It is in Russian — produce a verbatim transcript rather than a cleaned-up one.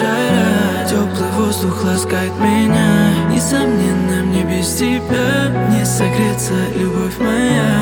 жара, теплый воздух ласкает меня. Несомненно, мне без тебя не согреться, любовь моя.